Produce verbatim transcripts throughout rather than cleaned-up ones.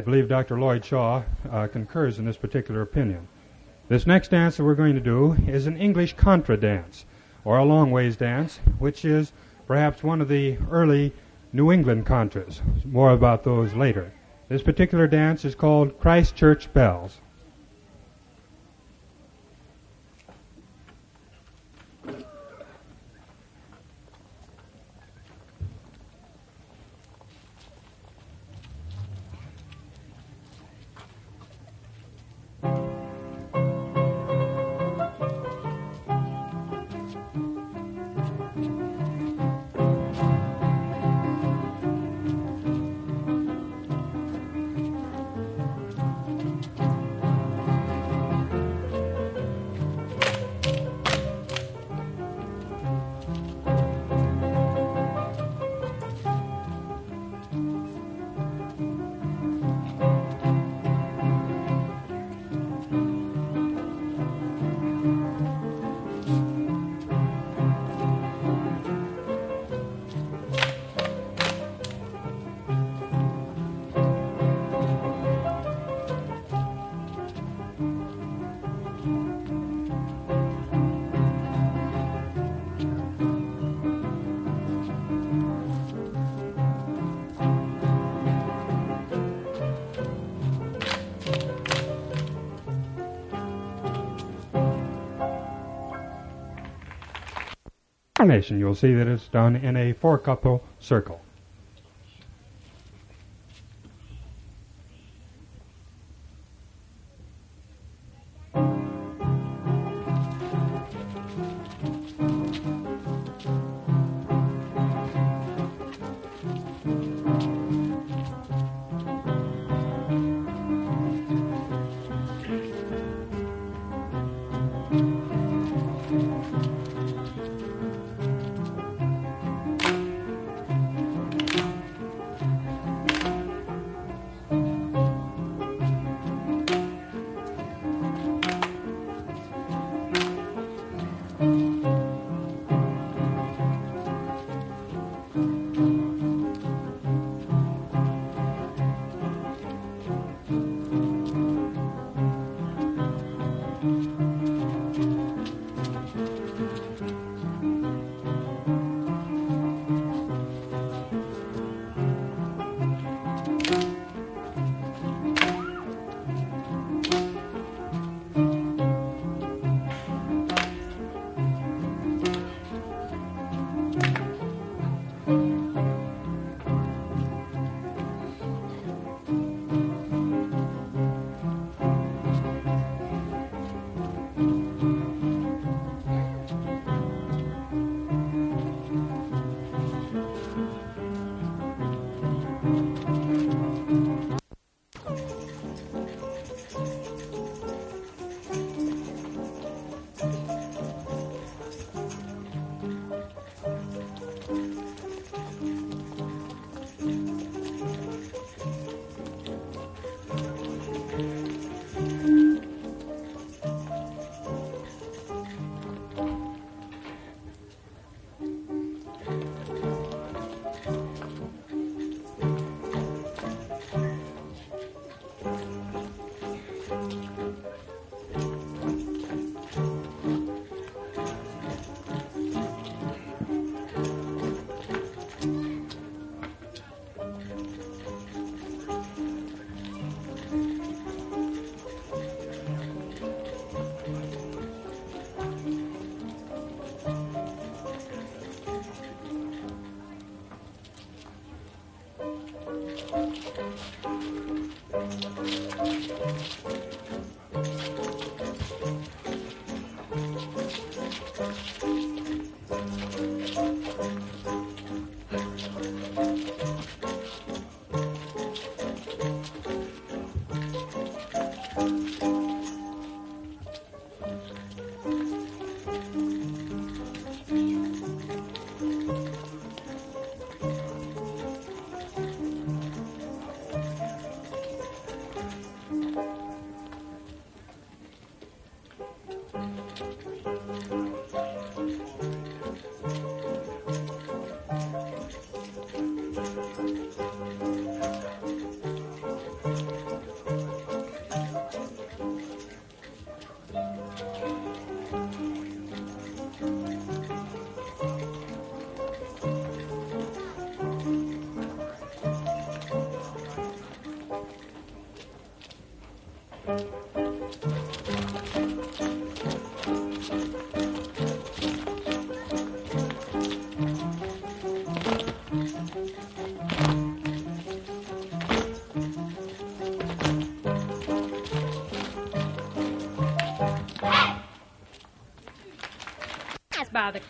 believe Doctor Lloyd Shaw uh, concurs in this particular opinion. This next dance that we're going to do is an English contra dance, or a long ways dance, which is perhaps one of the early New England contras. More about those later. This particular dance is called Christ Church Bells. You'll see that it's done in a four-couple circle.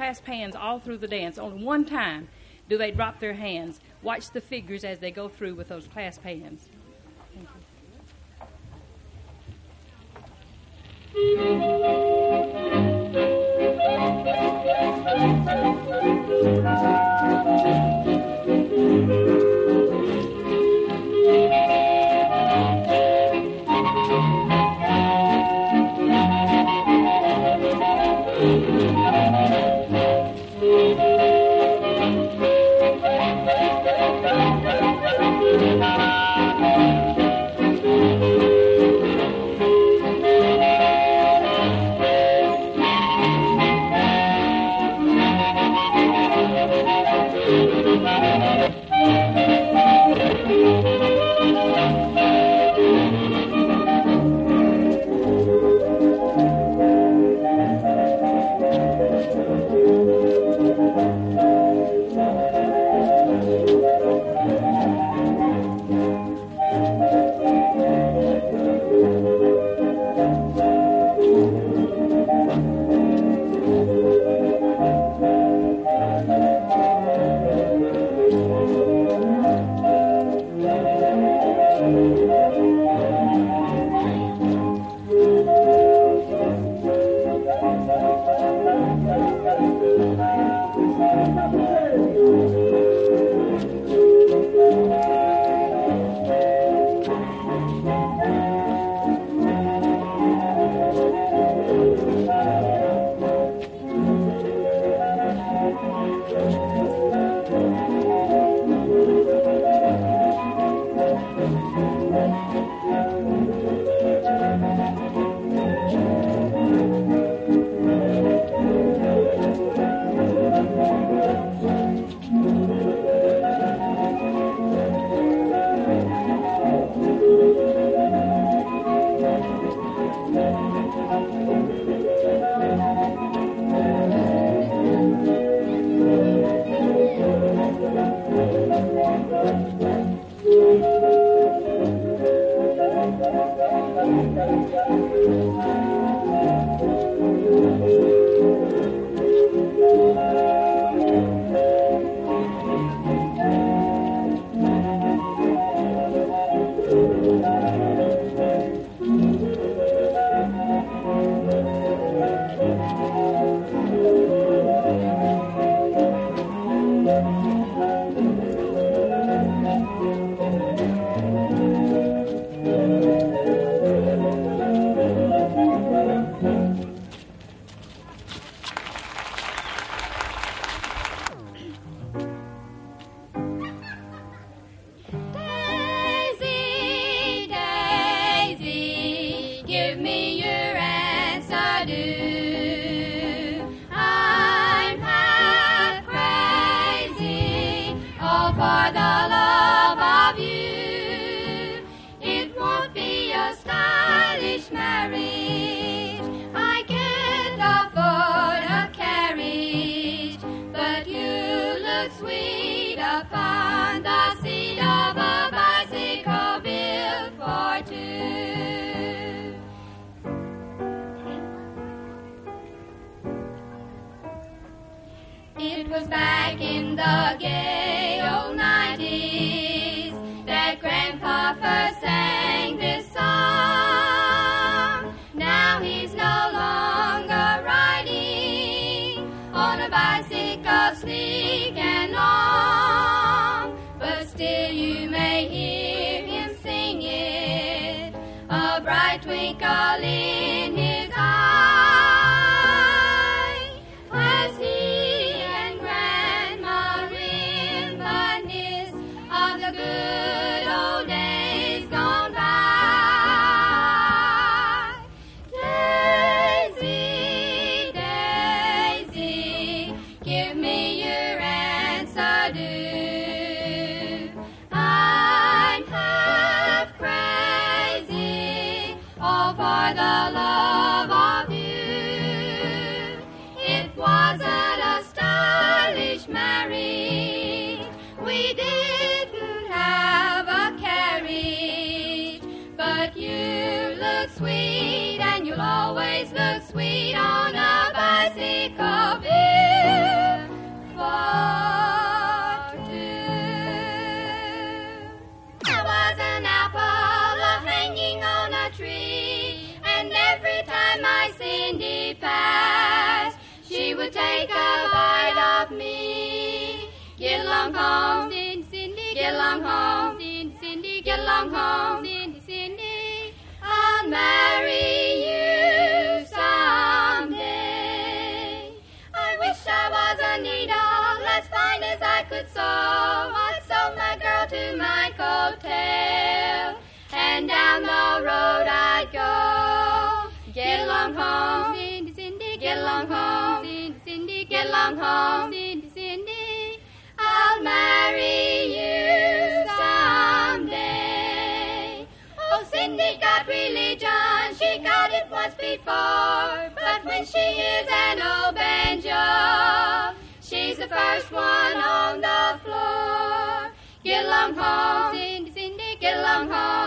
clasp hands all through the dance. Only one time do they drop their hands. Watch the figures as they go through with those clasp hands. Thank It was back in the gay old nineties that Grandpa first sang this song. Now he's no longer riding on a bicycle sleek and long, but still you may hear him sing it, a bright twinkle in his eye, as he and Grandma reminisce of the good old days gone by. Daisy, Daisy, give me your answer, do. I'm half crazy, all for the love of you. It wasn't a stylish marriage, we didn't have a carriage, but you look sweet and you you'll always look sweet on a bicycle bill for two. I was an apple hanging on a tree, and every time my Cindy passed, she would take a bite of me. Get along home, Cindy, Cindy, get along home, Cindy, Cindy, get along home, Cindy, Cindy, I'll marry you someday. I wish I was a needle as fine as I could sew. I'd sew my girl to my coattail, and down the road I'd go. Get along home, Cindy, Cindy, get along home, Cindy, Cindy, get along home, Cindy, Cindy, I'll marry you someday. Oh, Cindy got religion, she got it once before, but when she hears an old banjo, she's the first one on the floor. Get along home, Cindy, Cindy, get along home.